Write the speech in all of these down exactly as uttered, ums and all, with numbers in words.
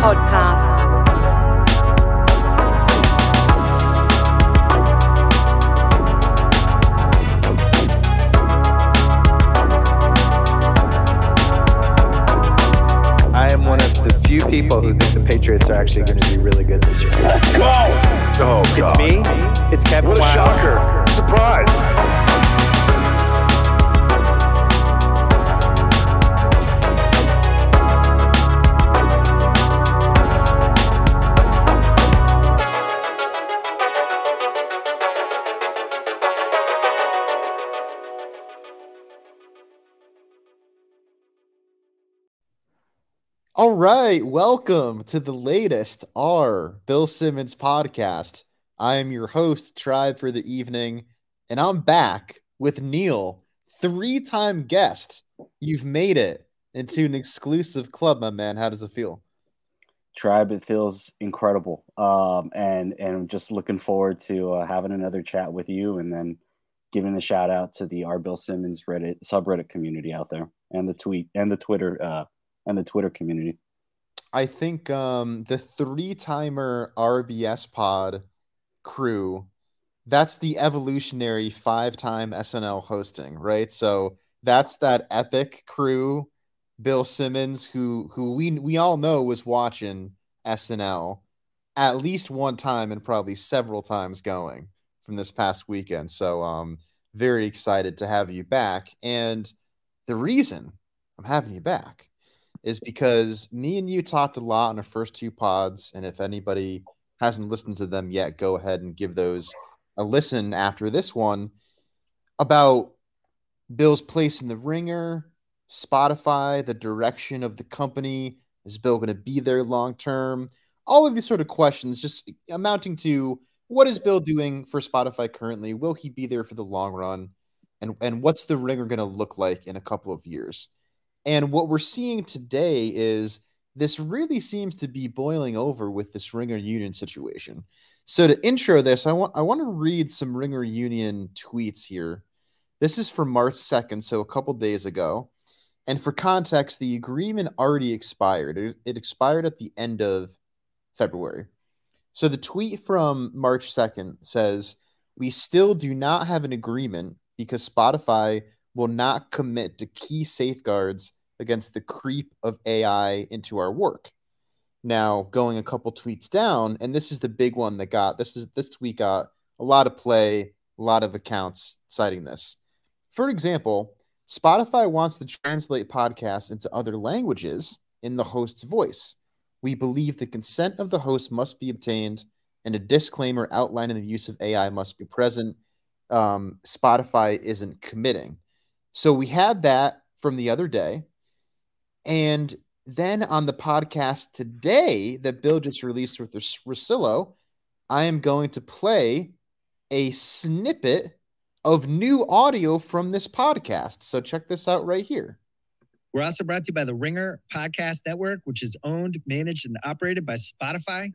podcast. I am one of the few people who think the Patriots are actually going to be really good this year. Let's go! Oh, It's God. me. It's Kevin What a Wiles. shocker. Surprised. All right, welcome to the latest R Bill Simmons podcast. I am your host, Tribe for the evening, and I'm back with Neil, three-time guest. You've made it into an exclusive club, my man. How does it feel? Tribe, it feels incredible, um, and and I'm just looking forward to uh, having another chat with you, and then giving a shout out to the R Bill Simmons Reddit subreddit community out there, and the tweet and the Twitter uh, and the Twitter community. I think um, the three-timer R B S pod crew, that's the evolutionary five-time S N L hosting, right? So that's that epic crew, Bill Simmons, who who we we all know was watching S N L at least one time and probably several times going from this past weekend. So um very excited to have you back. And the reason I'm having you back is because me and you talked a lot on the first two pods, and if anybody hasn't listened to them yet, go ahead and give those a listen after this one, about Bill's place in the Ringer, Spotify, the direction of the company. Is Bill going to be there long term? All of these sort of questions just amounting to, what is Bill doing for Spotify currently? Will he be there for the long run? And, and what's the Ringer going to look like in a couple of years? And what we're seeing today is this really seems to be boiling over with this Ringer Union situation. So to intro this, I want I want to read some Ringer Union tweets here. This is from March second, so a couple days ago. And for context, the agreement already expired. It, it expired at the end of February. So the tweet from March second says, "We still do not have an agreement because Spotify will not commit to key safeguards against the creep of A I into our work." Now, going a couple tweets down, and this is the big one that got this is this tweet got a lot of play, a lot of accounts citing this. For example, Spotify wants to translate podcasts into other languages in the host's voice. We believe the consent of the host must be obtained, and a disclaimer outlining the use of A I must be present. Um, Spotify isn't committing. So we had that from the other day. And then on the podcast today that Bill just released with Russillo, I am going to play a snippet of new audio from this podcast. So check this out right here. We're also brought to you by the Ringer Podcast Network, which is owned, managed, and operated by Spotify.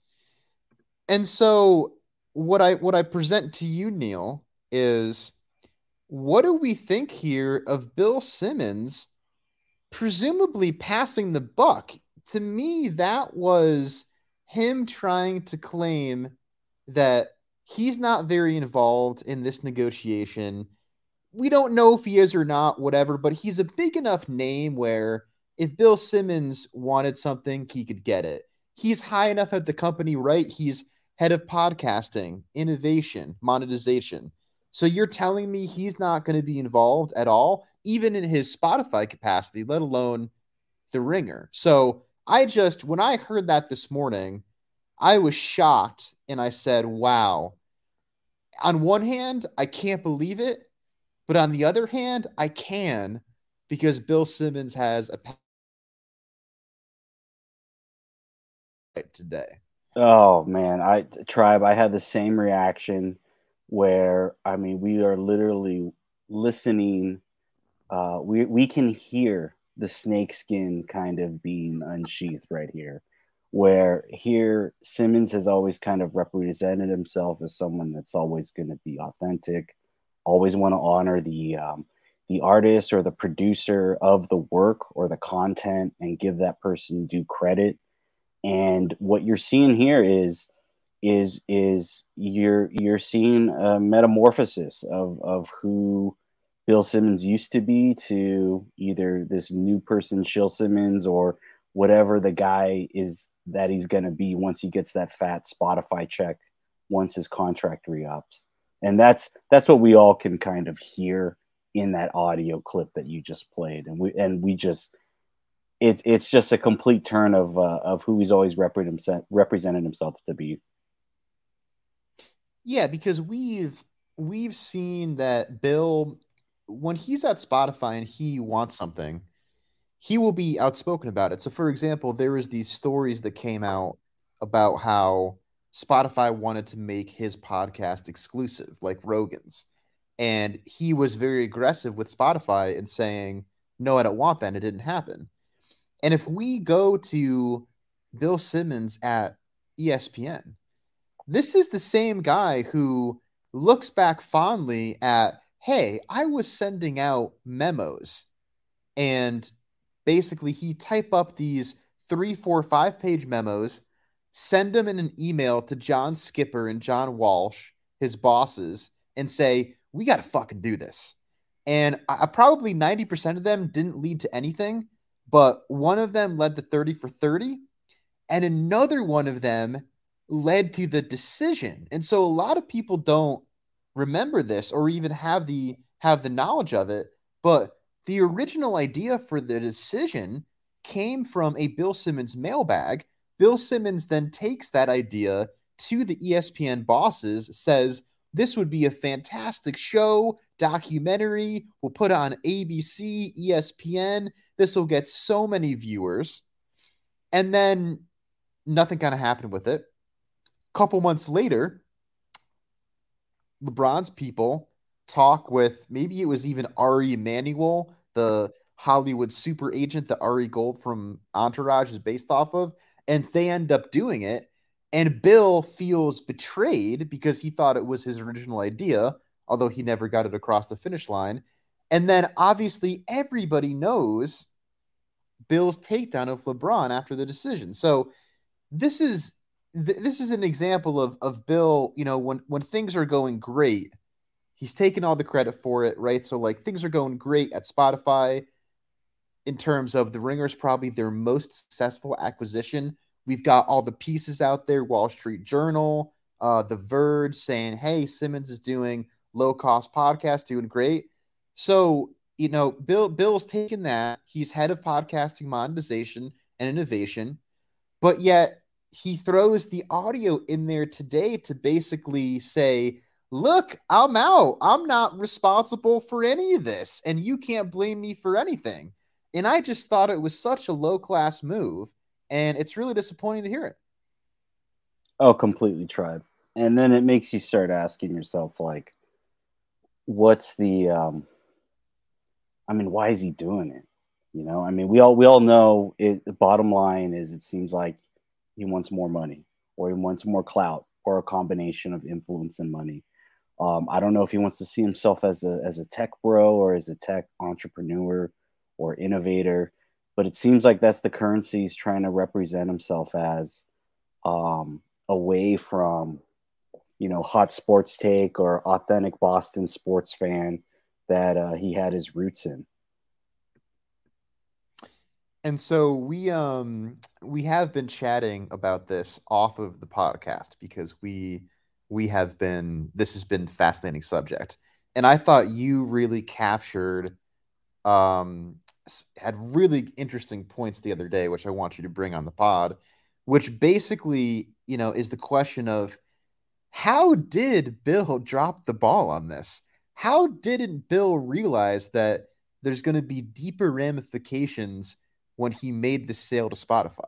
And so what I what I present to you, Neil, is, what do we think here of Bill Simmons presumably passing the buck? To me, that was him trying to claim that he's not very involved in this negotiation. We don't know if he is or not, whatever, but he's a big enough name where if Bill Simmons wanted something, he could get it. He's high enough at the company, right? He's head of podcasting, innovation, monetization. So you're telling me he's not going to be involved at all, even in his Spotify capacity, let alone the Ringer. So I just, when I heard that this morning, I was shocked, and I said, wow. On one hand, I can't believe it, but on the other hand, I can, because Bill Simmons has a today. Oh man, I Tribe, I had the same reaction where, I mean, we are literally listening. Uh, we we can hear the snakeskin kind of being unsheathed right here, where here Simmons has always kind of represented himself as someone that's always going to be authentic, always want to honor the um, the artist or the producer of the work or the content and give that person due credit. And what you're seeing here is is is you're you're seeing a metamorphosis of of who Bill Simmons used to be to either this new person, Shill Simmons, or whatever the guy is that he's going to be once he gets that fat Spotify check, once his contract re-ups. And that's that's what we all can kind of hear in that audio clip that you just played. And we and we just it, it's just a complete turn of uh, of who he's always represented represented himself to be. Yeah, because we've we've seen that Bill, when he's at Spotify and he wants something, he will be outspoken about it. So, for example, there was these stories that came out about how Spotify wanted to make his podcast exclusive, like Rogan's. And he was very aggressive with Spotify and saying, no, I don't want that. And it didn't happen. And if we go to Bill Simmons at E S P N, this is the same guy who looks back fondly at, hey, I was sending out memos, and basically he type up these three, four, five page memos, send them in an email to John Skipper and John Walsh, his bosses, and say, we got to fucking do this. And I, probably ninety percent of them didn't lead to anything, but one of them led to thirty for thirty, and another one of them led to the decision. And so a lot of people don't remember this or even have the have the knowledge of it, but the original idea for the decision came from a Bill Simmons mailbag. Bill Simmons then takes that idea to the E S P N bosses, says, this would be a fantastic show, documentary. We'll put it on A B C, E S P N. This will get so many viewers. And then nothing kind of happened with it. A couple months later, LeBron's people talk with, maybe it was even Ari Emanuel, the Hollywood super agent that Ari Gold from Entourage is based off of, and they end up doing it. And Bill feels betrayed because he thought it was his original idea, although he never got it across the finish line. And then obviously everybody knows Bill's takedown of LeBron after the decision. So this is th- this is an example of of Bill, you know, when when things are going great, he's taking all the credit for it, right? So like things are going great at Spotify in terms of the Ringer's probably their most successful acquisition. We've got all the pieces out there, Wall Street Journal, uh, The Verge saying, hey, Simmons is doing low-cost podcast, doing great. So, you know, Bill Bill's taken that. He's head of podcasting monetization and innovation, but yet he throws the audio in there today to basically say, look, I'm out. I'm not responsible for any of this, and you can't blame me for anything. And I just thought it was such a low-class move. And it's really disappointing to hear it. Oh, completely, Tribe. And then it makes you start asking yourself, like, what's the, um, I mean, why is he doing it? You know, I mean, we all we all know it. The bottom line is, it seems like he wants more money, or he wants more clout, or a combination of influence and money. Um, I don't know if he wants to see himself as a as a tech bro, or as a tech entrepreneur or innovator. But it seems like that's the currency he's trying to represent himself as, um, away from, you know, hot sports take or authentic Boston sports fan that uh, he had his roots in. And so we um we have been chatting about this off of the podcast because we we have been this has been a fascinating subject. And I thought you really captured um had really interesting points the other day, which I want you to bring on the pod, which basically, you know, is the question of how did Bill drop the ball on this? How didn't Bill realize that there's going to be deeper ramifications when he made the sale to Spotify?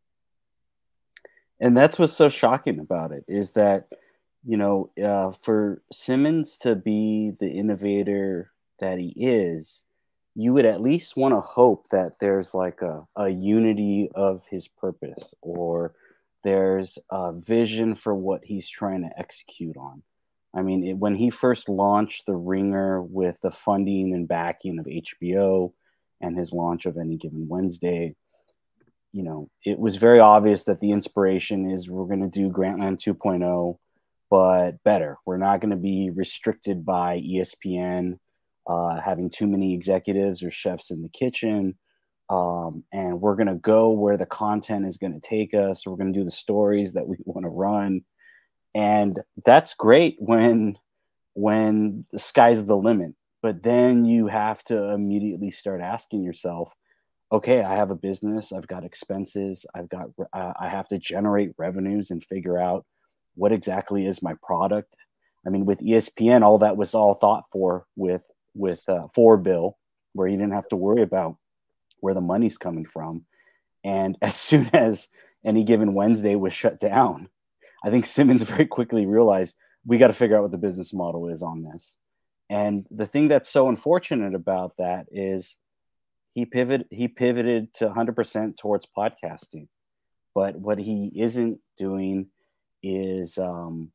And that's what's so shocking about it, is that, you know, uh, for Simmons to be the innovator that he is, you would at least want to hope that there's like a, a unity of his purpose, or there's a vision for what he's trying to execute on. I mean, it, when he first launched The Ringer with the funding and backing of H B O and his launch of Any Given Wednesday, you know, it was very obvious that the inspiration is we're going to do Grantland two point oh, but better. We're not going to be restricted by E S P N uh, having too many executives or chefs in the kitchen. Um, and we're going to go where the content is going to take us. We're going to do the stories that we want to run. And that's great when, when the sky's the limit, but then you have to immediately start asking yourself, okay, I have a business, I've got expenses, I've got, uh, I have to generate revenues and figure out what exactly is my product. I mean, with E S P N, all that was all thought for with, with, uh, for Bill, where you didn't have to worry about where the money's coming from. And as soon as Any Given Wednesday was shut down, I think Simmons very quickly realized we got to figure out what the business model is on this. And the thing that's so unfortunate about that is he pivot he pivoted to one hundred percent towards podcasting. But what he isn't doing is um,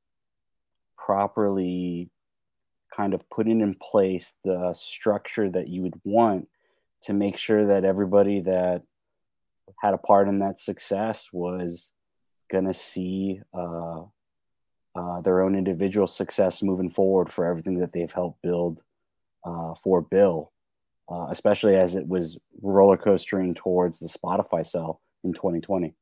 properly kind of putting in place the structure that you would want to make sure that everybody that had a part in that success was going to see uh, uh, their own individual success moving forward for everything that they've helped build uh, for Bill, uh, especially as it was roller coastering towards the Spotify sell in twenty twenty.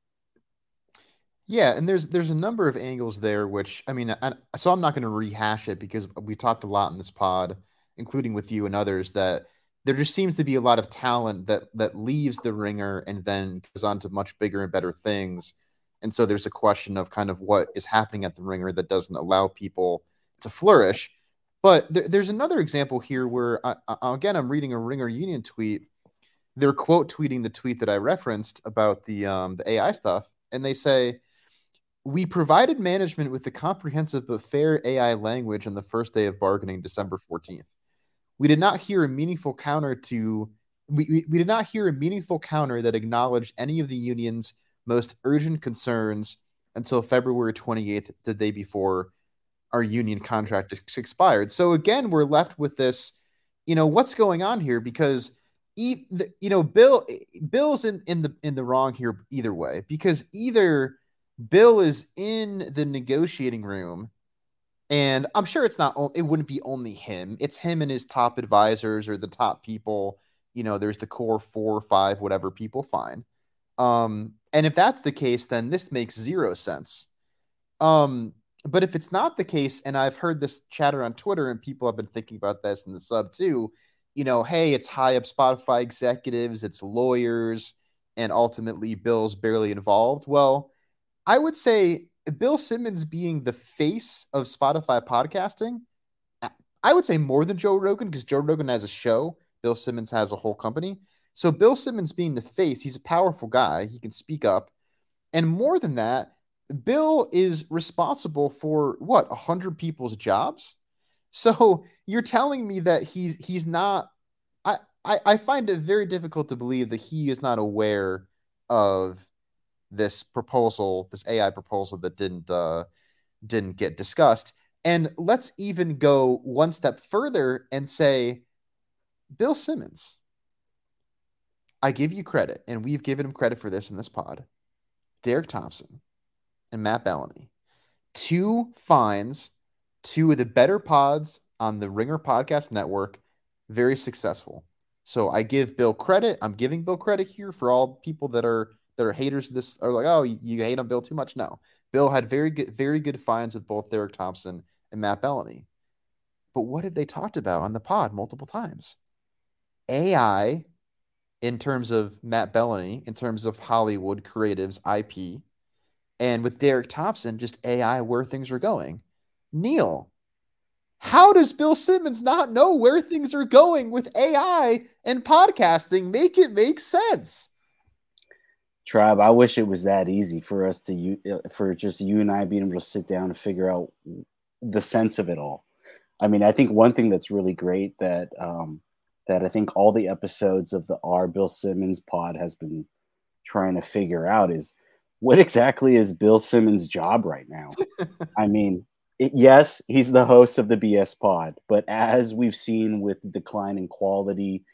Yeah, and there's there's a number of angles there, which I mean, I, so I'm not going to rehash it because we talked a lot in this pod, including with you and others, that there just seems to be a lot of talent that that leaves the Ringer and then goes on to much bigger and better things. And so there's a question of kind of what is happening at the Ringer that doesn't allow people to flourish. But there, there's another example here where, I, I, again, I'm reading a Ringer Union tweet. They're quote tweeting the tweet that I referenced about the um, the A I stuff, and they say, "We provided management with a comprehensive but fair A I language on the first day of bargaining, December fourteenth. We did not hear a meaningful counter to we, we, we did not hear a meaningful counter that acknowledged any of the union's most urgent concerns until February twenty-eighth, the day before our union contract expired." So again, we're left with this, you know, what's going on here? Because e- the, you know, Bill Bill's in, in the in the wrong here either way, because either Bill is in the negotiating room, and I'm sure it's not, it wouldn't be only him. It's him and his top advisors or the top people. You know, there's the core four or five, whatever people find. Um, and if that's the case, then this makes zero sense. Um, but if it's not the case, and I've heard this chatter on Twitter and people have been thinking about this in the sub too, you know, hey, it's high up Spotify executives, it's lawyers, and ultimately Bill's barely involved. Well, I would say Bill Simmons being the face of Spotify podcasting, I would say more than Joe Rogan, because Joe Rogan has a show. Bill Simmons has a whole company. So Bill Simmons being the face, he's a powerful guy. He can speak up. And more than that, Bill is responsible for, what, one hundred people's jobs? So you're telling me that he's he's not I, I, I find it very difficult to believe that he is not aware of this proposal, this A I proposal that didn't uh, didn't get discussed. And let's even go one step further and say, Bill Simmons, I give you credit, and we've given him credit for this in this pod. Derek Thompson and Matt Bellamy, two finds, two of the better pods on the Ringer Podcast Network, very successful. So I give Bill credit. I'm giving Bill credit here for all people that are that are haters of this, are like, oh, you, you hate on Bill too much. No, Bill had very good, very good finds with both Derek Thompson and Matt Bellamy. But what have they talked about on the pod multiple times? A I, in terms of Matt Bellamy, in terms of Hollywood creatives, I P, and with Derek Thompson, just A I, where things are going. Neil, how does Bill Simmons not know where things are going with A I and podcasting? Make it make sense. Tribe, I wish it was that easy for us to, for just you and I being able to sit down and figure out the sense of it all. I mean, I think one thing that's really great that, um, that I think all the episodes of the R Bill Simmons pod has been trying to figure out is, what exactly is Bill Simmons' job right now? I mean, it, yes, he's the host of the B S pod, but as we've seen with the decline in quality,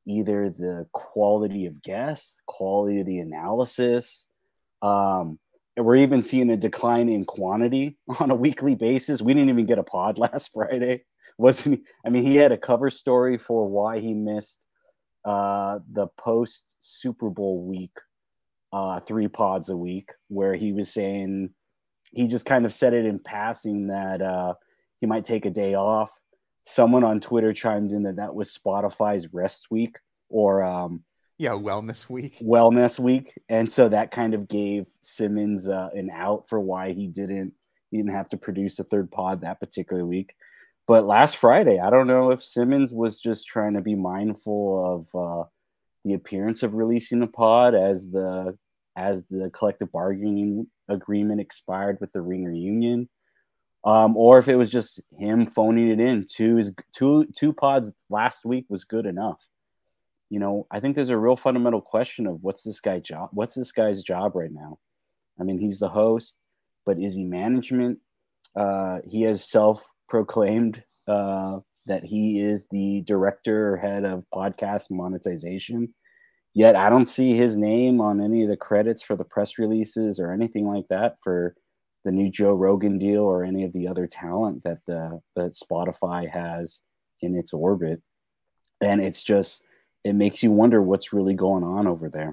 either the quality of guests, quality of the analysis. Um, and we're even seeing a decline in quantity on a weekly basis. We didn't even get a pod last Friday. Wasn't he? I mean, he had a cover story for why he missed uh, the post Super Bowl week, uh, three pods a week, where he was saying he just kind of said it in passing that uh, he might take a day off. Someone on Twitter chimed in that that was Spotify's rest week or um, yeah, wellness week. Wellness week, and so that kind of gave Simmons uh, an out for why he didn't he didn't have to produce a third pod that particular week. But last Friday, I don't know if Simmons was just trying to be mindful of uh, the appearance of releasing a pod as the as the collective bargaining agreement expired with the Ringer Union. Um, or if it was just him phoning it in. Two is two two pods last week was good enough. You know, I think there's a real fundamental question of what's this guy job? What's this guy's job right now? I mean, he's the host, but is he management? Uh, he has self-proclaimed uh, that he is the director or head of podcast monetization. Yet I don't see his name on any of the credits for the press releases or anything like that for the new Joe Rogan deal or any of the other talent that the that Spotify has in its orbit. And it's just, it makes you wonder what's really going on over there.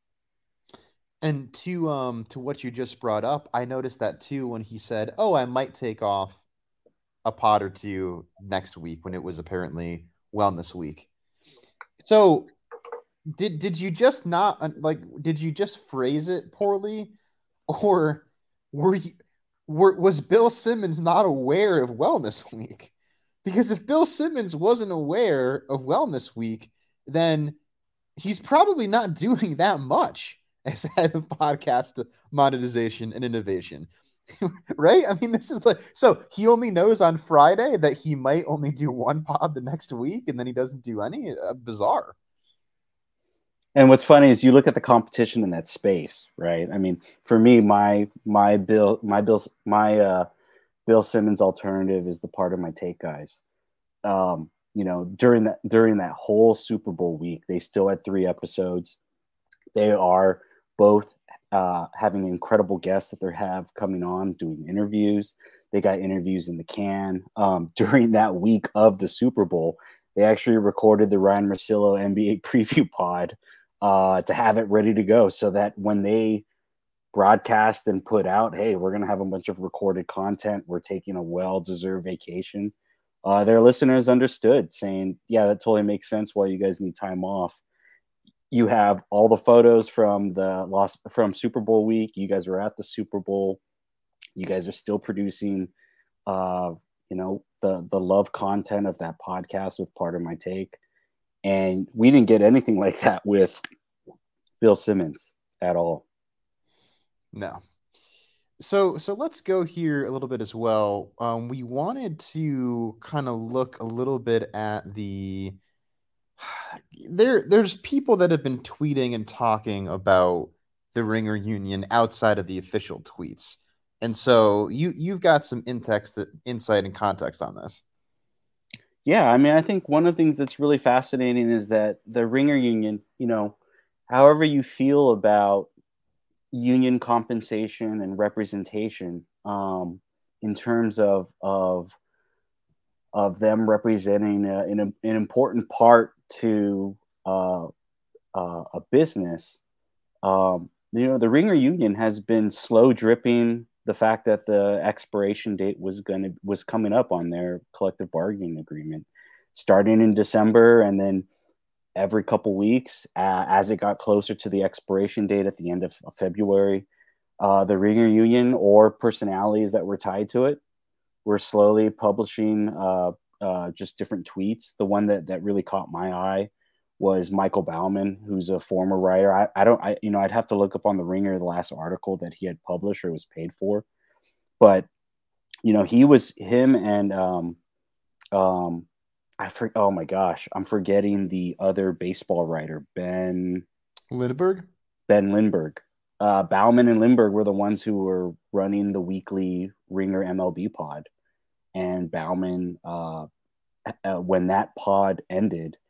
And to um to what you just brought up, I noticed that too when he said, "Oh, I might take off a pod or two next week," when it was apparently Wellness Week. So, did did you just not like? Did you just phrase it poorly, or were you were was Bill Simmons not aware of Wellness Week? Because if Bill Simmons wasn't aware of Wellness Week, then he's probably not doing that much as head of podcast monetization and innovation. Right? I mean, this is like, so he only knows on Friday that he might only do one pod the next week, and then he doesn't do any. Uh, bizarre. And what's funny is you look at the competition in that space, right? I mean, for me, my my Bill my Bill's my uh, Bill Simmons alternative is the Part of My Take guys. Um, you know, during that during that whole Super Bowl week, they still had three episodes. They are both uh, having incredible guests that they have coming on, doing interviews. They got interviews in the can. Um, during that week of the Super Bowl, they actually recorded the Ryan Russillo N B A preview pod uh, to have it ready to go so that when they broadcast and put out, hey, we're going to have a bunch of recorded content, we're taking a well-deserved vacation, uh, their listeners understood, saying, yeah, that totally makes sense why you guys need time off. You have all the photos from the lost from Super Bowl week. You guys were at the Super Bowl. You guys are still producing, uh, you know, the the love content of that podcast with Part of My Take. And we didn't get anything like that with Bill Simmons at all. No. So so let's go here a little bit as well. Um, we wanted to kind of look a little bit at the there there's people that have been tweeting and talking about the Ringer Union outside of the official tweets. And so you you've got some in-text, insight and context on this. Yeah, I mean, I think one of the things that's really fascinating is that the Ringer Union, you know, however you feel about union compensation and representation, um, in terms of of of them representing a, an, an important part to uh, uh, a business, um, you know, the Ringer Union has been slow dripping the fact that the expiration date was going to was coming up on their collective bargaining agreement, starting in December, and then every couple weeks, uh, as it got closer to the expiration date at the end of, of February, uh, the Ringer Union or personalities that were tied to it were slowly publishing uh, uh, just different tweets. The one that that really caught my eye was Michael Bauman, who's a former writer. I, I don't, I, you know, I'd have to look up on the Ringer the last article that he had published or was paid for, but you know, he was him and um, um, I for, oh my gosh, I'm forgetting the other baseball writer, Ben Lindbergh. Ben Lindbergh. Uh, Bauman and Lindbergh were the ones who were running the weekly Ringer M L B pod, and Bauman, uh, uh, when that pod ended,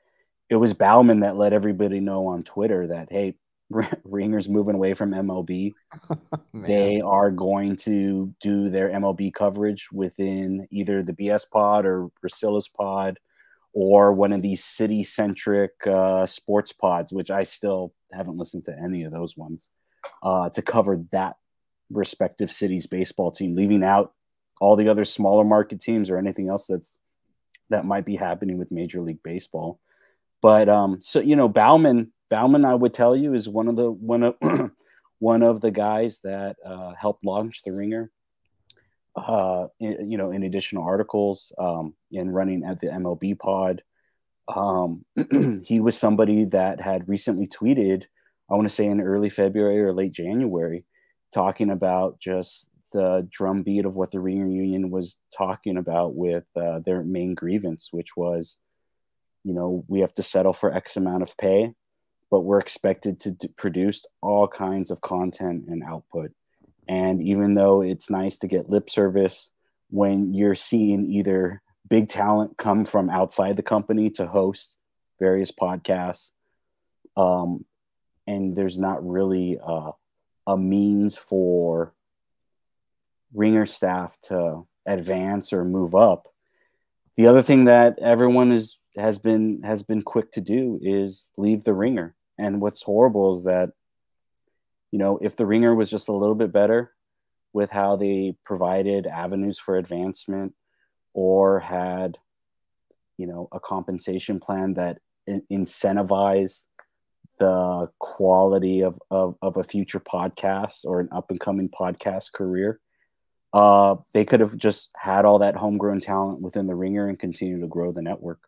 it was Bauman that let everybody know on Twitter that, hey, Ringer's moving away from M L B. They are going to do their M L B coverage within either the B S pod or Priscilla's pod or one of these city-centric uh, sports pods, which I still haven't listened to any of those ones, uh, to cover that respective city's baseball team, leaving out all the other smaller market teams or anything else that's that might be happening with Major League Baseball. But um, so you know, Bauman, Bauman, I would tell you, is one of the one of one of the guys that uh, helped launch the Ringer. Uh, in, you know, in additional articles, um, in running at the M L B pod. Um, he was somebody that had recently tweeted, I want to say in early February or late January, talking about just the drumbeat of what the Ringer Union was talking about with uh, their main grievance, which was, you know, we have to settle for X amount of pay, but we're expected to d- produce all kinds of content and output. And even though it's nice to get lip service when you're seeing either big talent come from outside the company to host various podcasts, um, and there's not really uh, a means for Ringer staff to advance or move up. The other thing that everyone is has been has been quick to do is leave the Ringer. And what's horrible is that, you know, if the Ringer was just a little bit better with how they provided avenues for advancement or had, you know, a compensation plan that in- incentivized the quality of, of, of a future podcast or an up and coming podcast career, uh, they could have just had all that homegrown talent within the Ringer and continue to grow the network.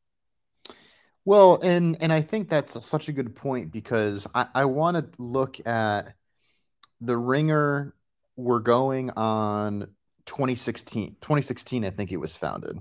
Well, and and I think that's a, such a good point because I, I want to look at the Ringer. We're going on twenty sixteen. twenty sixteen, I think it was founded.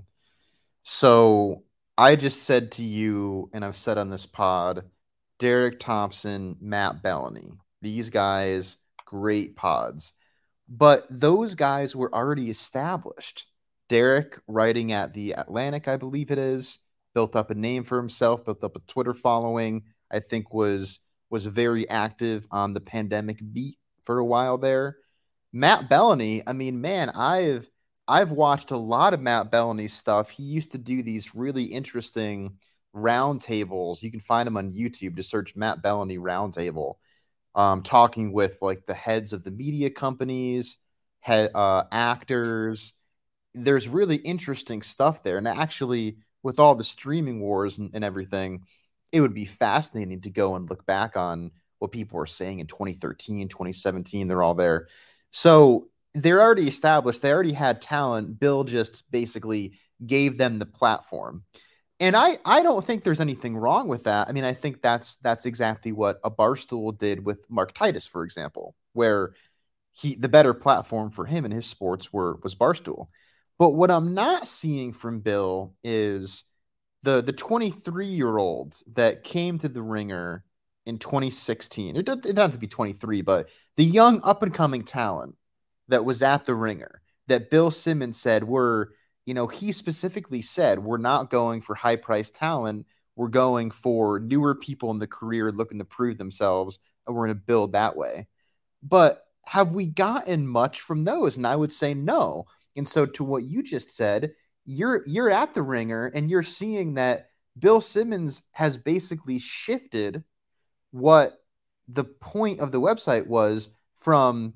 So I just said to you, and I've said on this pod, Derek Thompson, Matt Bellany, these guys, great pods. But those guys were already established. Derek writing at The Atlantic, I believe it is, built up a name for himself, built up a Twitter following, I think was was very active on the pandemic beat for a while there. Matt Bellany, I mean, man, I've I've watched a lot of Matt Bellany's stuff. He used to do these really interesting roundtables. You can find them on YouTube. Just search Matt Bellany roundtable, um, talking with like the heads of the media companies, head, uh, actors. There's really interesting stuff there. And actually, with all the streaming wars and, and everything, it would be fascinating to go and look back on what people were saying in twenty thirteen, twenty seventeen. They're all there. So they're already established. They already had talent. Bill just basically gave them the platform. And I, I don't think there's anything wrong with that. I mean, I think that's that's exactly what a Barstool did with Mark Titus, for example, where he the better platform for him and his sports were was Barstool. But what I'm not seeing from Bill is the the twenty-three-year-old that came to the Ringer in twenty sixteen. It doesn't, it doesn't have to be twenty-three, but the young up-and-coming talent that was at the Ringer that Bill Simmons said were, you know, he specifically said, we're not going for high-priced talent. We're going for newer people in the career looking to prove themselves, and we're going to build that way. But have we gotten much from those? And I would say no. And so to what you just said, you're you're at the Ringer and you're seeing that Bill Simmons has basically shifted what the point of the website was from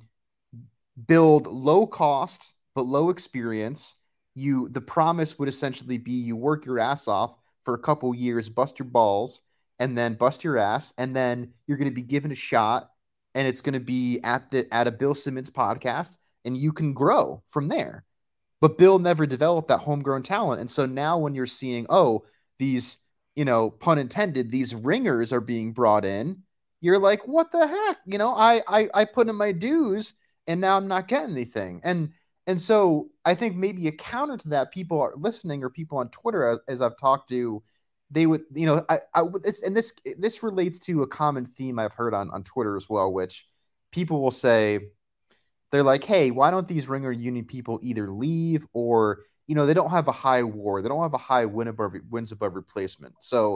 build low cost but low experience. You the promise would essentially be you work your ass off for a couple years, bust your balls, and then bust your ass, and then you're going to be given a shot, and it's going to be at the at a Bill Simmons podcast, and you can grow from there. But Bill never developed that homegrown talent. And so now when you're seeing, oh, these, you know, pun intended, these ringers are being brought in, you're like, what the heck? You know, I I, I put in my dues and now I'm not getting anything. And and so I think maybe a counter to that, people are listening or people on Twitter, as, as I've talked to, they would, you know, I, I it's, and this this relates to a common theme I've heard on, on Twitter as well, which people will say, they're like, hey, why don't these Ringer Union people either leave or, you know, they don't have a high war. They don't have a high win above, wins above replacement. So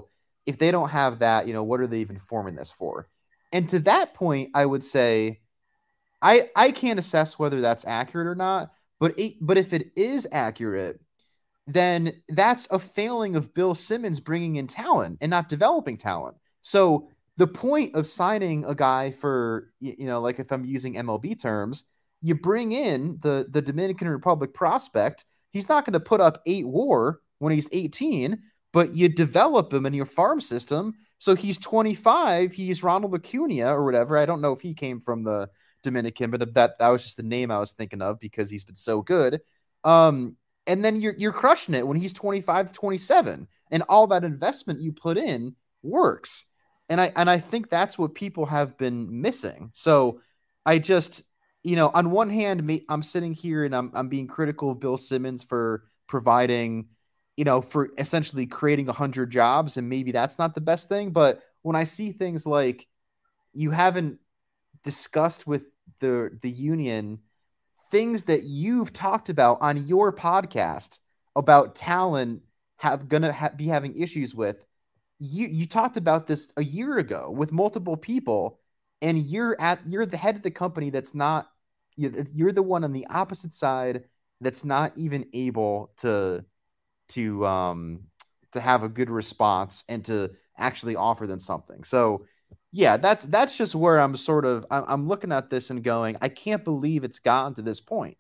if they don't have that, you know, what are they even forming this for? And to that point, I would say, I I can't assess whether that's accurate or not, but it, but if it is accurate, then that's a failing of Bill Simmons bringing in talent and not developing talent. So the point of signing a guy for, you know, like if I'm using M L B terms, you bring in the the Dominican Republic prospect. He's not going to put up eight WAR when he's eighteen, but you develop him in your farm system. So he's twenty-five. He's Ronald Acuna or whatever. I don't know if he came from the Dominican, but that that was just the name I was thinking of because he's been so good. Um, and then you're you're crushing it when he's twenty-five to twenty-seven, and all that investment you put in works. And I and I think that's what people have been missing. So I just, you know, on one hand, me, I'm sitting here and I'm I'm being critical of Bill Simmons for providing, you know, for essentially creating a hundred jobs, and maybe that's not the best thing. But when I see things like you haven't discussed with the the union things that you've talked about on your podcast about talent have gonna ha- be having issues with, you you talked about this a year ago with multiple people, and you're at you're the head of the company that's not, you're the one on the opposite side that's not even able to to um to have a good response and to actually offer them something. So yeah, that's that's just where I'm sort of I'm, I'm looking at this and going, I can't believe it's gotten to this point.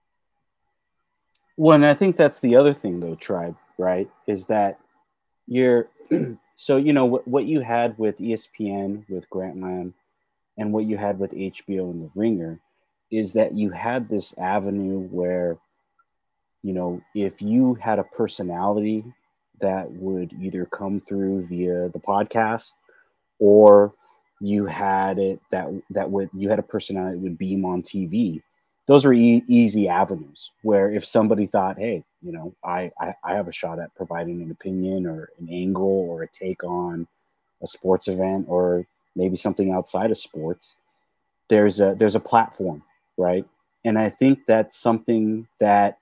Well, and I think that's the other thing, though, Tribe, right? Is that you're so you know what what you had with E S P N with Grantland and what you had with H B O and The Ringer is that you had this avenue where, you know, if you had a personality that would either come through via the podcast, or you had it that that would you had a personality that would beam on T V. Those are e- easy avenues where if somebody thought, hey, you know, I, I I have a shot at providing an opinion or an angle or a take on a sports event or maybe something outside of sports, there's a there's a platform, right? And I think that's something that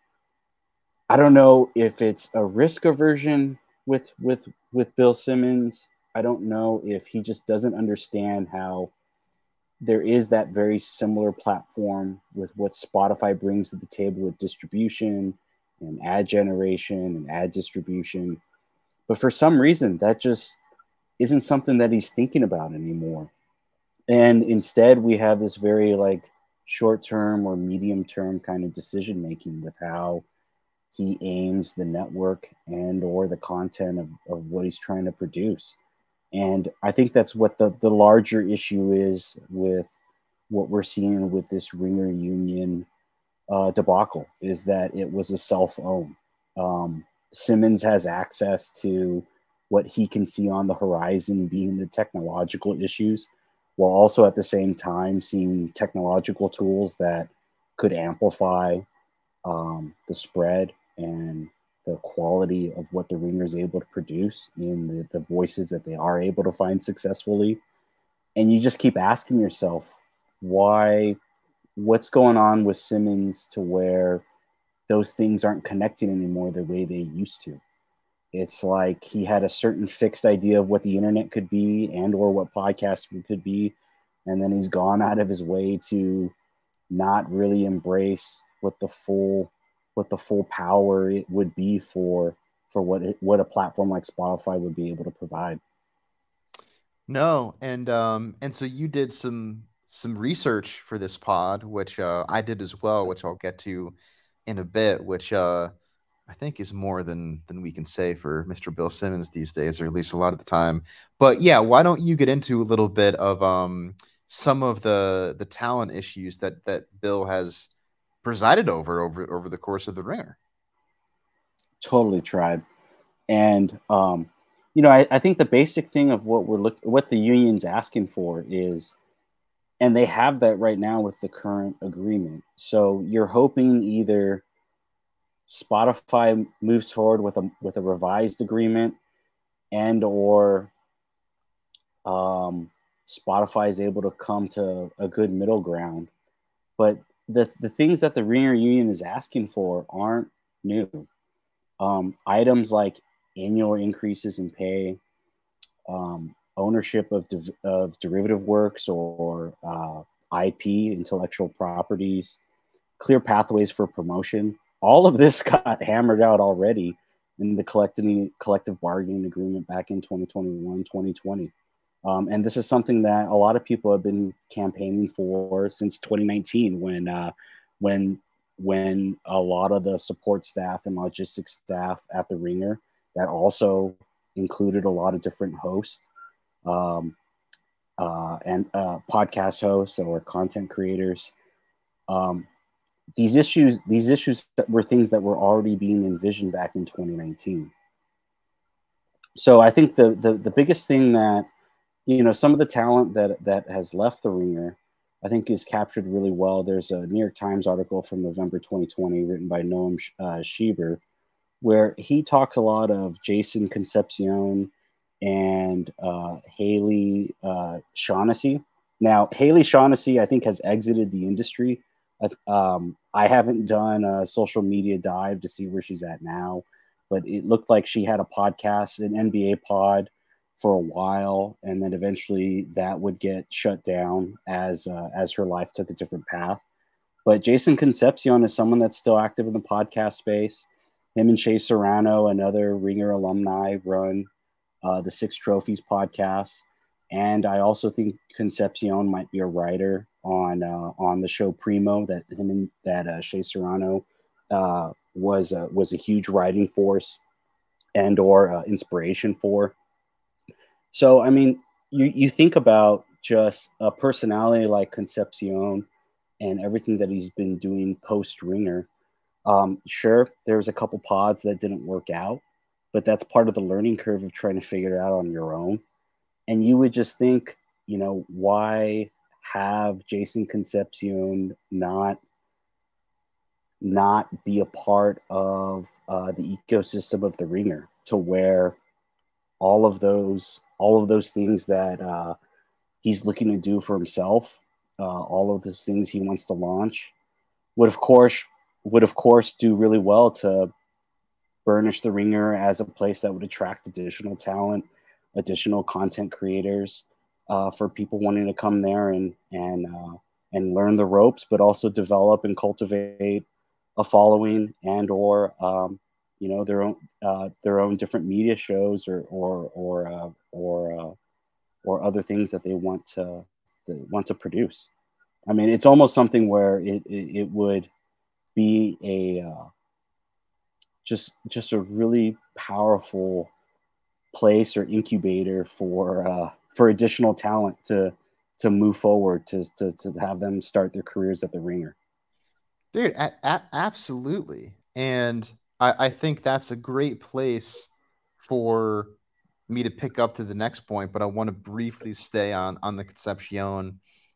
I don't know if it's a risk aversion with with with Bill Simmons. I don't know if he just doesn't understand how there is that very similar platform with what Spotify brings to the table with distribution and ad generation and ad distribution. But for some reason, that just isn't something that he's thinking about anymore. And instead, we have this very like short-term or medium-term kind of decision-making with how he aims the network and or the content of, of what he's trying to produce. And I think that's what the, the larger issue is with what we're seeing with this Ringer Union uh, debacle, is that it was a self-own. Um, Simmons has access to what he can see on the horizon being the technological issues, while also at the same time seeing technological tools that could amplify um, the spread and the quality of what the Ringer is able to produce in the, the voices that they are able to find successfully. And you just keep asking yourself, why, what's going on with Simmons to where those things aren't connecting anymore the way they used to? It's like he had a certain fixed idea of what the internet could be and or what podcasting could be. And then he's gone out of his way to not really embrace what the full what the full power it would be for for what it, what a platform like Spotify would be able to provide. No, and um and so you did some some research for this pod, which uh, I did as well, which I'll get to in a bit, which uh, I think is more than than we can say for Mister Bill Simmons these days, or at least a lot of the time. But yeah, why don't you get into a little bit of um some of the the talent issues that that Bill has presided over over over the course of the Ringer? Totally, Tribe. And um, you know, I, I think the basic thing of what we're look what the union's asking for is, and they have that right now with the current agreement. So you're hoping either Spotify moves forward with a with a revised agreement, and or um, Spotify is able to come to a good middle ground. But the the things that the Ringer Union is asking for aren't new. Um, items like annual increases in pay, um, ownership of de- of derivative works or uh, I P, intellectual properties, clear pathways for promotion. All of this got hammered out already in the collective collective bargaining agreement back in twenty twenty-one, twenty twenty. Um, and this is something that a lot of people have been campaigning for since twenty nineteen, when uh, when when a lot of the support staff and logistics staff at the Ringer, that also included a lot of different hosts um, uh, and uh, podcast hosts or content creators. Um, these issues, these issues were things that were already being envisioned back in twenty nineteen. So I think the the, the biggest thing that, you know, some of the talent that that has left the Ringer, I think, is captured really well. There's a New York Times article from November twenty twenty written by Noam uh, Schieber, where he talks a lot of Jason Concepcion and uh, Haley uh, Shaughnessy. Now, Haley Shaughnessy, I think, has exited the industry. Um, I haven't done a social media dive to see where she's at now, but it looked like she had a podcast, an N B A pod, for a while, and then eventually that would get shut down as uh, as her life took a different path. But Jason Concepcion is someone that's still active in the podcast space. Him and Shea Serrano, another Ringer alumni, run uh, the Six Trophies podcast. And I also think Concepcion might be a writer on uh, on the show Primo that him and that uh, Shea Serrano uh, was a, was a huge writing force and or uh, inspiration for. So, I mean, you, you think about just a personality like Concepcion and everything that he's been doing post-Ringer. Um, sure, there's a couple pods that didn't work out, but that's part of the learning curve of trying to figure it out on your own. And you would just think, you know, why have Jason Concepcion not not be a part of uh, the ecosystem of the Ringer, to where all of those all of those things that uh, he's looking to do for himself, uh, all of those things he wants to launch, would of course would of course do really well to burnish the Ringer as a place that would attract additional talent, additional content creators, uh, for people wanting to come there and and uh, and learn the ropes, but also develop and cultivate a following and or um, you know, their own uh, their own different media shows or or or uh, or uh, or other things that they want to that want to produce. I mean, it's almost something where it it, it would be a uh, just just a really powerful place or incubator for uh, for additional talent to to move forward, to, to to have them start their careers at the Ringer. Dude, a- a- absolutely. And I, I think that's a great place for me to pick up to the next point, but I want to briefly stay on on the Concepcion.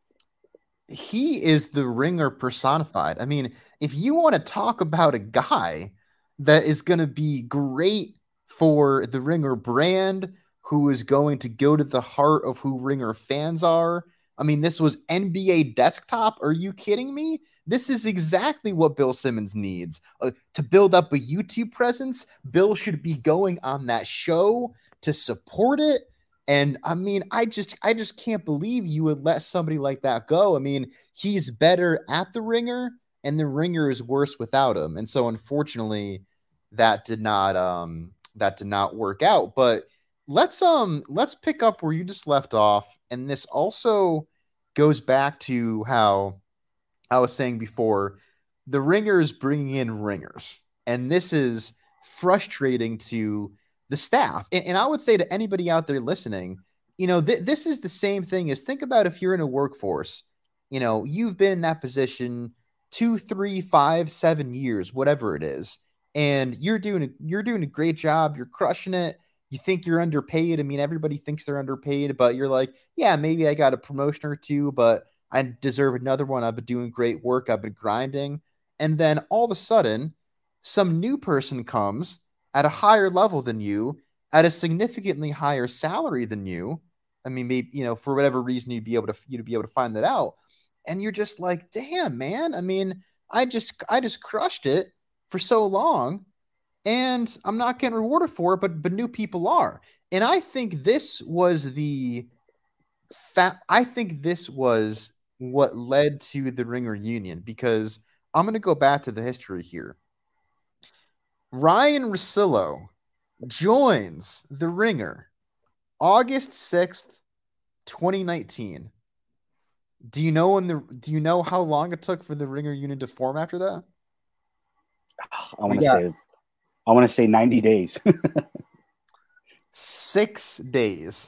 He is the Ringer personified. I mean, if you want to talk about a guy that is going to be great for the Ringer brand, who is going to go to the heart of who Ringer fans are. I mean, this was N B A Desktop. Are you kidding me? This is exactly what Bill Simmons needs uh, to build up a YouTube presence. Bill should be going on that show to support it. And I mean, I just, I just can't believe you would let somebody like that go. I mean, he's better at the Ringer, and the Ringer is worse without him. And so, unfortunately, that did not, um, that did not work out. But let's, um, let's pick up where you just left off. And this also goes back to how I was saying before, the Ringer is bringing in ringers, and this is frustrating to the staff. And, and I would say to anybody out there listening, you know, th- this is the same thing as, think about if you're in a workforce, you know, you've been in that position two, three, five, seven years, whatever it is, and you're doing a, you're doing a great job. You're crushing it. You think you're underpaid. I mean, everybody thinks they're underpaid, but you're like, yeah, maybe I got a promotion or two, but I deserve another one. I've been doing great work. I've been grinding. And then all of a sudden, some new person comes at a higher level than you, at a significantly higher salary than you. I mean, maybe, you know, for whatever reason, you'd be able to, you'd be able to find that out. And you're just like, damn, man. I mean, I just, I just crushed it for so long, and I'm not getting rewarded for it, but, but new people are. and I think this was the fa- I think this was what led to the Ring reunion, because I'm going to go back to the history here. Ryan Russillo joins the Ringer August sixth, twenty nineteen. Do you know when the do you know how long it took for the Ringer unit to form after that? I want to say I want to say ninety days. Six days.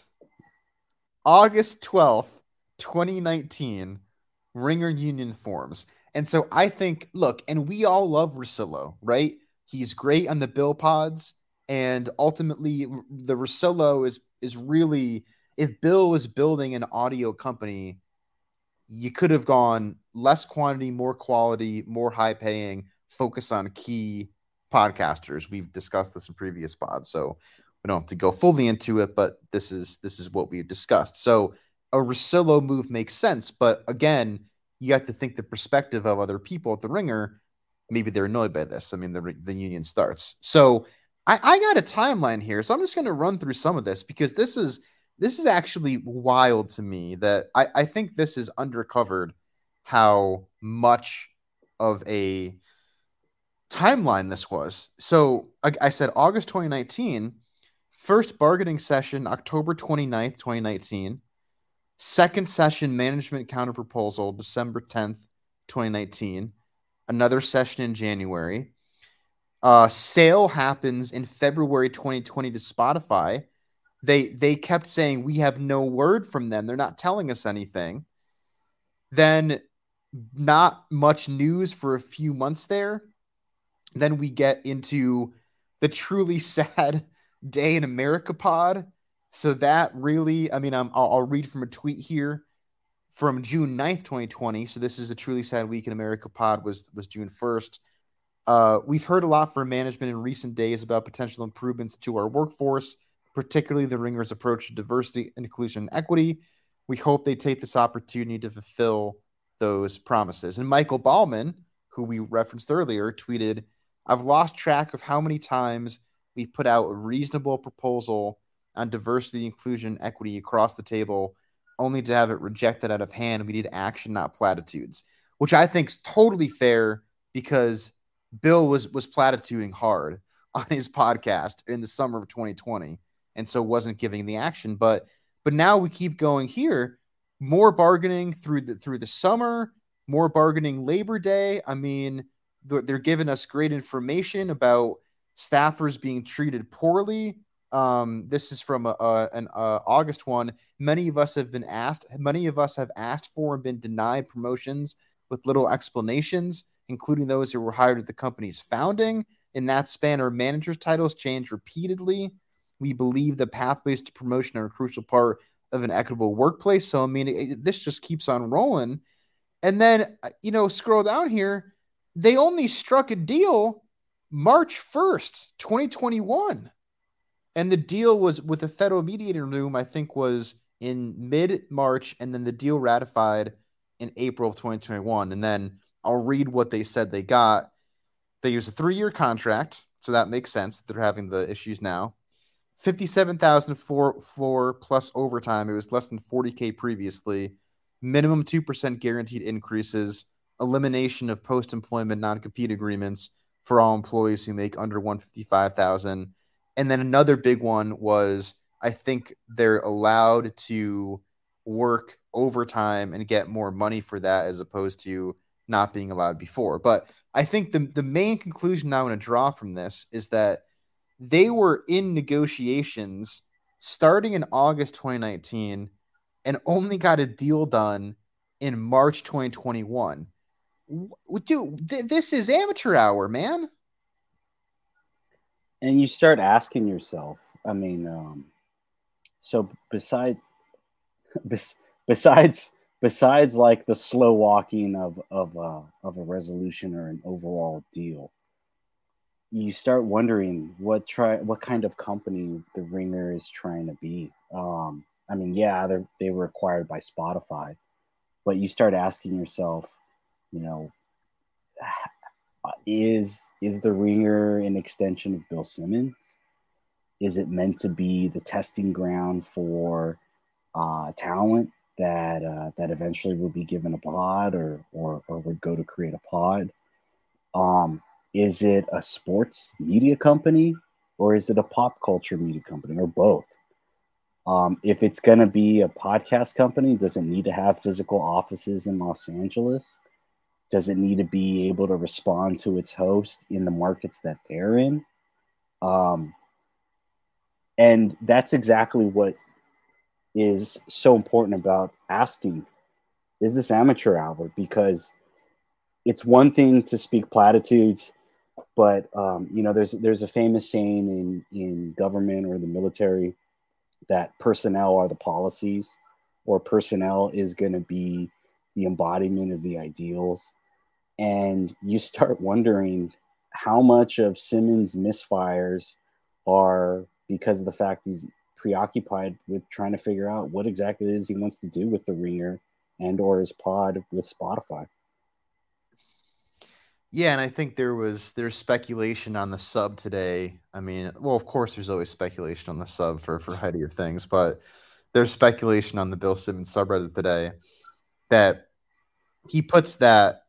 August twelfth, twenty nineteen, Ringer Union forms. And so I think, look, and we all love Russillo, right? He's great on the Bill pods, and ultimately the Russillo is is really, if Bill was building an audio company, you could have gone less quantity, more quality, more high paying, focus on key podcasters. We've discussed this in previous pods, so we don't have to go fully into it, but this is this is what we've discussed. So a Russillo move makes sense, but again, you have to think the perspective of other people at the Ringer. Maybe they're annoyed by this. I mean, the the union starts. So I, I got a timeline here, so I'm just going to run through some of this, because this is this is actually wild to me, that I, I think this is undercovered how much of a timeline this was. So I, I said August twenty nineteen, first bargaining session October twenty-ninth, twenty nineteen, second session management counterproposal December tenth, twenty nineteen, another session in January. Uh, sale happens in February twenty twenty to Spotify. They they kept saying, we have no word from them. They're not telling us anything. Then not much news for a few months there. Then we get into the truly sad day in America pod. So that really, I mean, I'm, I'll, I'll read from a tweet here from June ninth, twenty twenty. So this is a truly sad week in America pod was, was June first. Uh, we've heard a lot from management in recent days about potential improvements to our workforce, particularly the Ringer's approach to diversity, inclusion, and equity. We hope they take this opportunity to fulfill those promises. And Michael Ballman, who we referenced earlier, tweeted, I've lost track of how many times we've put out a reasonable proposal on diversity, inclusion, equity across the table, only to have it rejected out of hand. We need action, not platitudes, which I think is totally fair, because Bill was was platituding hard on his podcast in the summer of twenty twenty, and so wasn't giving the action. But but now we keep going here, more bargaining through the through the summer, more bargaining Labor Day. I mean, they're, they're giving us great information about staffers being treated poorly. Um, this is from a, a, an uh, August one. Many of us have been asked, many of us have asked for and been denied promotions with little explanations, including those who were hired at the company's founding. In that span, our managers' titles changed repeatedly. We believe the pathways to promotion are a crucial part of an equitable workplace. So, I mean, it, this just keeps on rolling. And then, you know, scroll down here. They only struck a deal March first, twenty twenty-one. And the deal was with the federal mediator room, I think was in mid-March, and then the deal ratified in April of twenty twenty-one. And then I'll read what they said they got. They used a three-year contract, so that makes sense. They're having the issues now. fifty-seven thousand floor, floor plus overtime. It was less than forty K previously. Minimum two percent guaranteed increases. Elimination of post-employment non-compete agreements for all employees who make under one hundred fifty-five thousand dollars. And then another big one was, I think they're allowed to work overtime and get more money for that, as opposed to not being allowed before. But I think the, the main conclusion I want to draw from this is that they were in negotiations starting in August twenty nineteen and only got a deal done in March twenty twenty-one. Dude, th- this is amateur hour, man. And you start asking yourself, I mean, um, so besides, bes- besides, besides like the slow walking of of uh, of a resolution or an overall deal, you start wondering what try what kind of company the Ringer is trying to be. Um, I mean, yeah, they they were acquired by Spotify, but you start asking yourself, you know, is is the Ringer an extension of Bill Simmons? Is it meant to be the testing ground for uh, talent that uh, that eventually will be given a pod or, or or would go to create a pod? Um, is it a sports media company or is it a pop culture media company or both? Um, if it's going to be a podcast company, does it need to have physical offices in Los Angeles? Does it need to be able to respond to its host in the markets that they're in? Um, and that's exactly what is so important about asking, is this amateur hour? Because it's one thing to speak platitudes, but um, you know, there's there's a famous saying in in government or the military that personnel are the policies, or personnel is going to be the embodiment of the ideals. And you start wondering how much of Simmons' misfires are because of the fact he's preoccupied with trying to figure out what exactly it is he wants to do with the Ringer and or his pod with Spotify. Yeah, and I think there was there's speculation on the sub today. I mean, well, of course, there's always speculation on the sub for for variety of things, but there's speculation on the Bill Simmons subreddit today that he puts that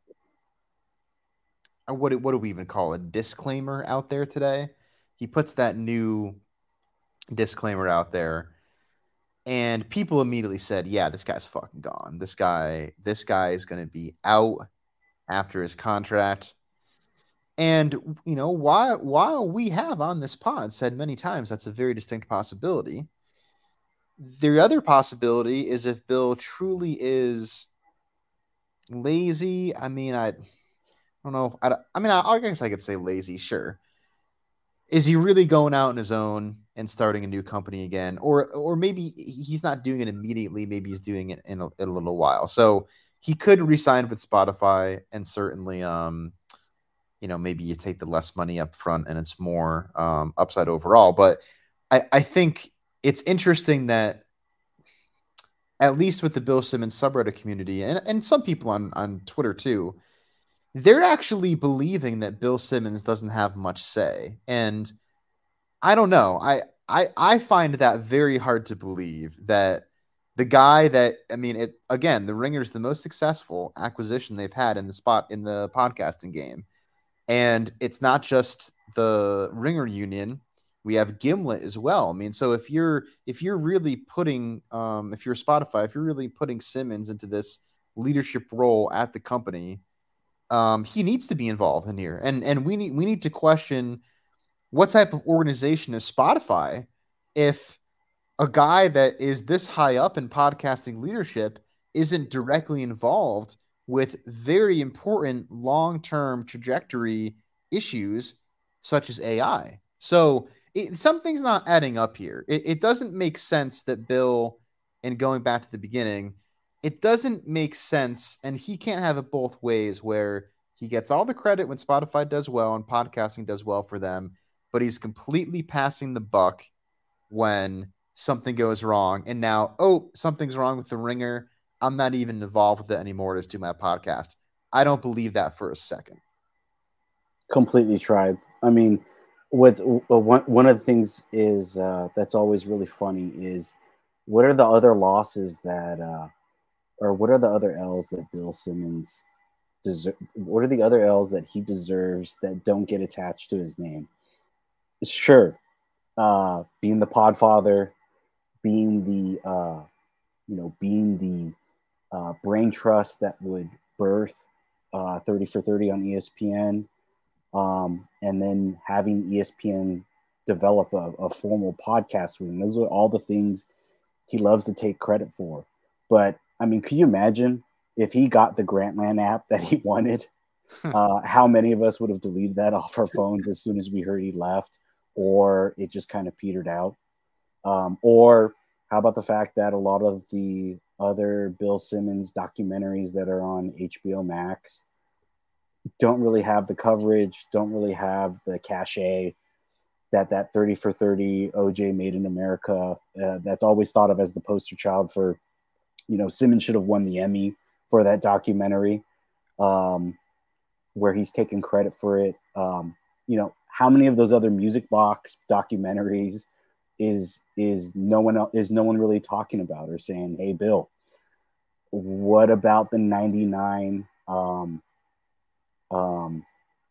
what what do we even call it, disclaimer out there today. He puts that new disclaimer out there, and people immediately said, "Yeah, this guy's fucking gone. This guy, this guy is going to be out after his contract." And, you know, while, while we have on this pod said many times that's a very distinct possibility, the other possibility is if Bill truly is lazy. I mean, I, I don't know. I, I mean, I, I guess I could say lazy, sure. Is he really going out on his own and starting a new company again? Or or maybe he's not doing it immediately. Maybe he's doing it in a, in a little while. So he could resign with Spotify and certainly um, – you know, maybe you take the less money up front and it's more um, upside overall. But I, I think it's interesting that at least with the Bill Simmons subreddit community and, and some people on, on Twitter too, they're actually believing that Bill Simmons doesn't have much say. And I don't know. I, I, I find that very hard to believe that the guy that, I mean, it again, the Ringer is the most successful acquisition they've had in the spot in the podcasting game. And it's not just the Ringer union. We have Gimlet as well. I mean, so if you're if you're really putting um, if you're Spotify, if you're really putting Simmons into this leadership role at the company, um, he needs to be involved in here. And and we need we need to question what type of organization is Spotify if a guy that is this high up in podcasting leadership isn't directly involved with very important long-term trajectory issues such as A I. So it, something's not adding up here. It, it doesn't make sense that Bill, and going back to the beginning, it doesn't make sense, and he can't have it both ways where he gets all the credit when Spotify does well and podcasting does well for them, but he's completely passing the buck when something goes wrong. And now, oh, something's wrong with the Ringer. I'm not even involved with it anymore to do my podcast. I don't believe that for a second. Completely tribe. I mean, what's one one of the things is uh, that's always really funny is what are the other losses that, uh, or what are the other L's that Bill Simmons deserve? What are the other L's that he deserves that don't get attached to his name? Sure, uh, being the Podfather, being the uh, you know, being the Uh, brain trust that would birth uh, thirty for thirty on E S P N, um, and then having E S P N develop a, a formal podcast with him. Those are all the things he loves to take credit for. But, I mean, can you imagine if he got the Grantland app that he wanted, uh, how many of us would have deleted that off our phones as soon as we heard he left, or it just kind of petered out? Um, or how about the fact that a lot of the other Bill Simmons documentaries that are on H B O Max don't really have the coverage, don't really have the cachet that that thirty for thirty O J Made in America, uh, that's always thought of as the poster child for, you know, Simmons should have won the Emmy for that documentary, um, where he's taking credit for it. Um, you know, how many of those other Music Box documentaries is is no one else, is no one really talking about or saying, hey, Bill, what about the ninety-nine um um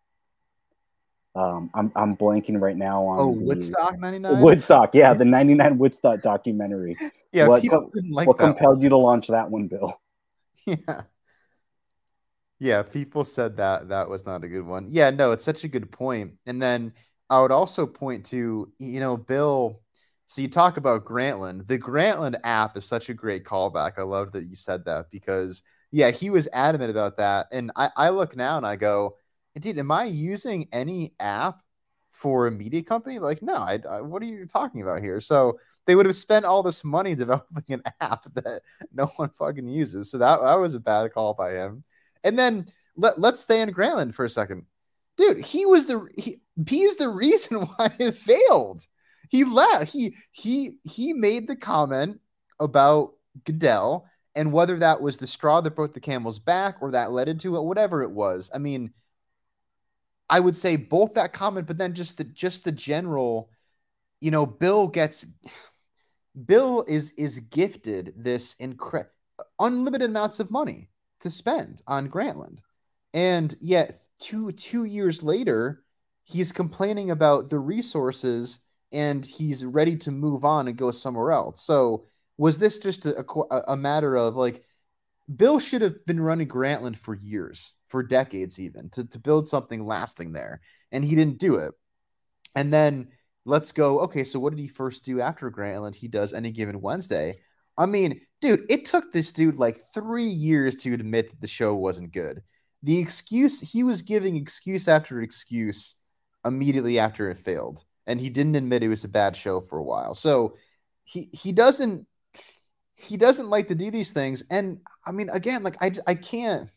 um I'm I'm blanking right now on Oh, the Woodstock ninety-nine? Woodstock, yeah, the ninety-nine Woodstock documentary. Yeah, what people com- didn't like what that compelled you to launch that one, Bill? Yeah. Yeah, people said that that was not a good one. Yeah, no, it's such a good point. And then I would also point to, you know, Bill. So you talk about Grantland. The Grantland app is such a great callback. I love that you said that because, yeah, he was adamant about that. And I, I look now and I go, dude, am I using any app for a media company? Like, no, I, I what are you talking about here? So they would have spent all this money developing an app that no one fucking uses. So that, that was a bad call by him. And then let, let's stay in Grantland for a second. Dude, he was the he, he's the reason why it failed. He left. He he he made the comment about Goodell and whether that was the straw that broke the camel's back or that led into it, whatever it was. I mean, I would say both that comment, but then just the just the general, you know, Bill gets Bill is is gifted this incredible unlimited amounts of money to spend on Grantland. And yet two two years later, he's complaining about the resources and he's ready to move on and go somewhere else. So was this just a, a, a matter of like Bill should have been running Grantland for years, for decades even, to, to build something lasting there. And he didn't do it. And then let's go, okay, so what did he first do after Grantland? He does Any Given Wednesday. I mean, dude, it took this dude like three years to admit that the show wasn't good. The excuse, he was giving excuse after excuse immediately after it failed. And he didn't admit it was a bad show for a while. So he he doesn't he doesn't like to do these things. And I mean, again, like I, I can't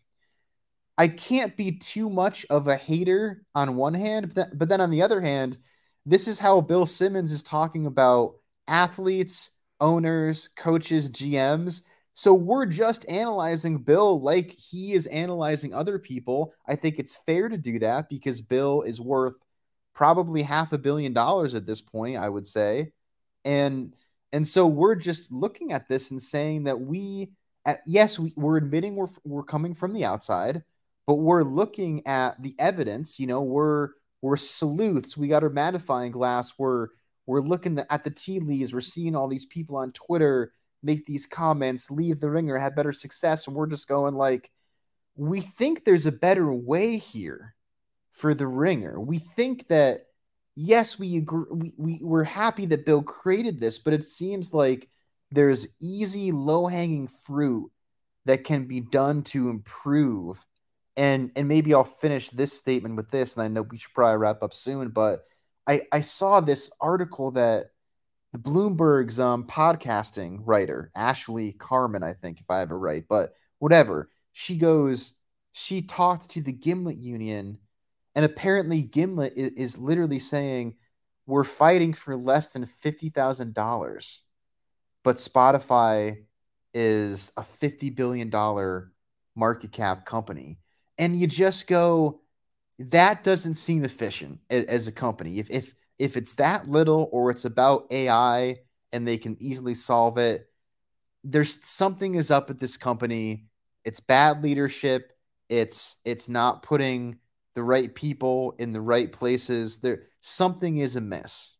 I can't be too much of a hater on one hand, but then, but then on the other hand, this is how Bill Simmons is talking about athletes, owners, coaches, G Ms. So we're just analyzing Bill like he is analyzing other people. I think it's fair to do that because Bill is worth probably half a billion dollars at this point, I would say. And and so we're just looking at this and saying that we, at, yes, we, we're admitting we're we're coming from the outside, but we're looking at the evidence. You know, we're we're sleuths. We got our magnifying glass. We're we're looking at the tea leaves. We're seeing all these people on Twitter make these comments, leave the Ringer, have better success, and we're just going like, we think there's a better way here for the Ringer. We think that yes, we agree. We, we we're happy that Bill created this, but it seems like there's easy, low-hanging fruit that can be done to improve. And and maybe I'll finish this statement with this, and I know we should probably wrap up soon, but I, I saw this article that the Bloomberg's um, podcasting writer, Ashley Carmen, I think, if I have it right, but whatever. She goes, she talked to the Gimlet Union, and apparently Gimlet is, is literally saying, we're fighting for less than fifty thousand dollars, but Spotify is a fifty billion dollars market cap company. And you just go, that doesn't seem efficient as, as a company. If, if, if it's that little or it's about A I and they can easily solve it, there's something is up at this company. It's bad leadership. It's, it's not putting the right people in the right places. There, something is amiss.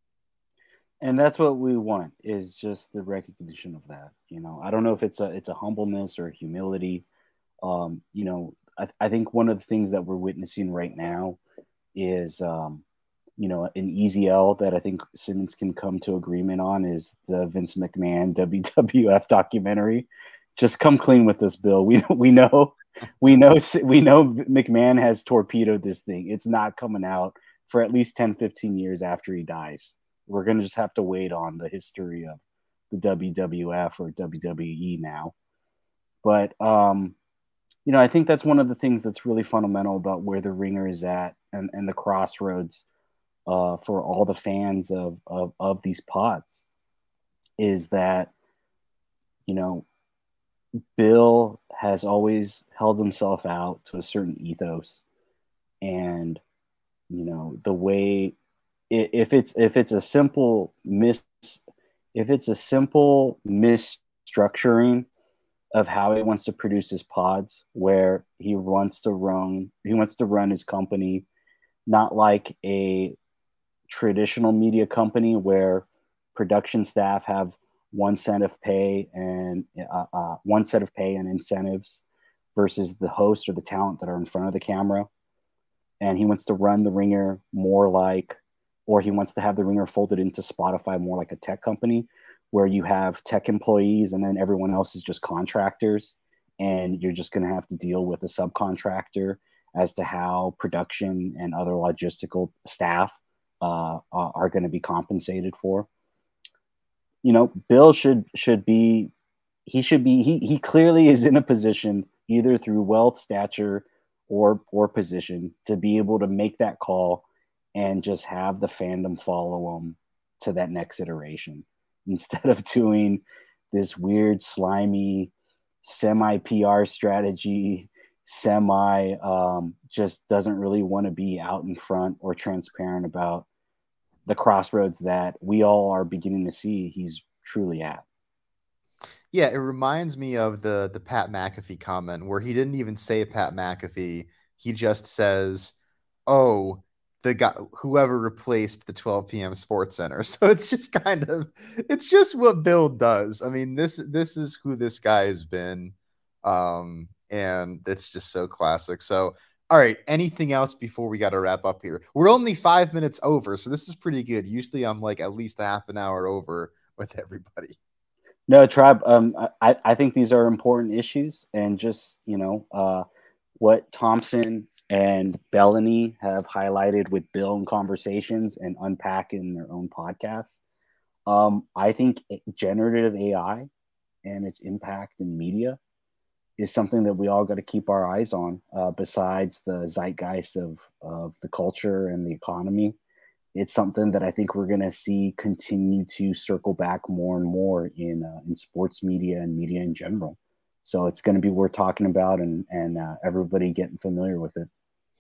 And that's what we want, is just the recognition of that. You know, I don't know if it's a, it's a humbleness or a humility. Um, you know, I, I think one of the things that we're witnessing right now is, um, you know, an easy L that I think Simmons can come to agreement on is the Vince McMahon W W F documentary. Just come clean with this, Bill. We we know, we know, we know McMahon has torpedoed this thing. It's not coming out for at least ten, fifteen years after he dies. We're going to just have to wait on the history of the W W F or W W E now. But, um, you know, I think that's one of the things that's really fundamental about where the Ringer is at and, and the crossroads uh, for all the fans of, of, of these pods is that, you know, Bill has always held himself out to a certain ethos. And, you know, the way if it's if it's a simple mis if it's a simple misstructuring of how he wants to produce his pods, where he wants to run he wants to run his company not like a traditional media company where production staff have one set of pay and uh, uh, one set of pay and incentives versus the host or the talent that are in front of the camera. And he wants to run the Ringer more like, or he wants to have the Ringer folded into Spotify more like a tech company where you have tech employees and then everyone else is just contractors, and you're just going to have to deal with a subcontractor as to how production and other logistical staff uh, are going to be compensated for. You know, Bill should should be he should be he he clearly is in a position, either through wealth, stature, or or position, to be able to make that call and just have the fandom follow him to that next iteration, instead of doing this weird, slimy, semi P R strategy, semi um, just doesn't really want to be out in front or transparent about the crossroads that we all are beginning to see he's truly at. Yeah, it reminds me of the the Pat McAfee comment where he didn't even say Pat McAfee. He just says, "Oh, the guy whoever replaced the twelve p.m. Sports Center." So it's just kind of it's just what Bill does. I mean, this this is who this guy has been, um, and it's just so classic. So, all right, anything else before we got to wrap up here? We're only five minutes over, so this is pretty good. Usually, I'm like at least a half an hour over with everybody. No, Tribe, um, I, I think these are important issues, and just, you know, uh, what Thompson and Bellany have highlighted with Bill in conversations and unpack in their own podcasts. Um, I think generative A I and its impact in media is something that we all got to keep our eyes on, uh, besides the zeitgeist of, of the culture and the economy. It's something that I think we're going to see continue to circle back more and more in uh, in sports media and media in general. So it's going to be worth talking about, and and uh, everybody getting familiar with it.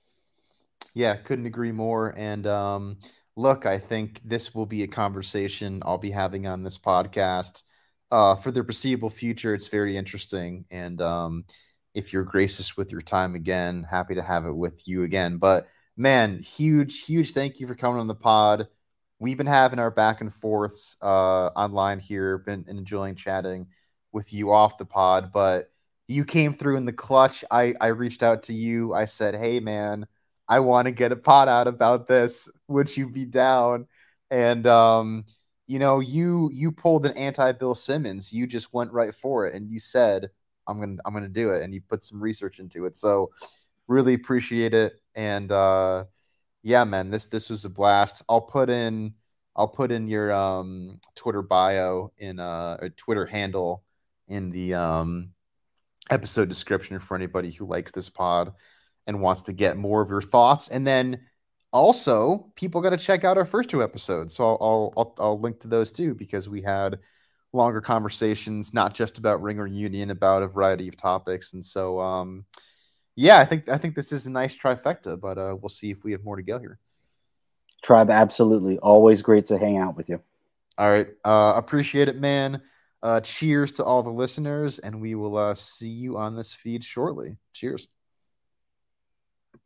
Yeah, couldn't agree more. And um, look, I think this will be a conversation I'll be having on this podcast uh, for the foreseeable future. It's very interesting. And um, if you're gracious with your time again, happy to have it with you again. But man, huge, huge thank you for coming on the pod. We've been having our back and forths uh, online here, been enjoying chatting with you off the pod, but you came through in the clutch. I, I reached out to you. I said, hey, man, I want to get a pod out about this. Would you be down? And, um, you know, you you pulled an anti-Bill Simmons. You just went right for it, and you said, I'm going to I'm gonna do it, and you put some research into it. So really appreciate it. And uh yeah, man, this this was a blast. I'll put in I'll put in your um Twitter bio in uh a Twitter handle in the um episode description for anybody who likes this pod and wants to get more of your thoughts. And then also people got to check out our first two episodes. So I'll, I'll I'll link to those too, because we had longer conversations, not just about Ringer Union, about a variety of topics. And so um Yeah, I think I think this is a nice trifecta, but uh, we'll see if we have more to go here. Tribe, absolutely. Always great to hang out with you. All right. Uh, appreciate it, man. Uh, cheers to all the listeners, and we will uh, see you on this feed shortly. Cheers.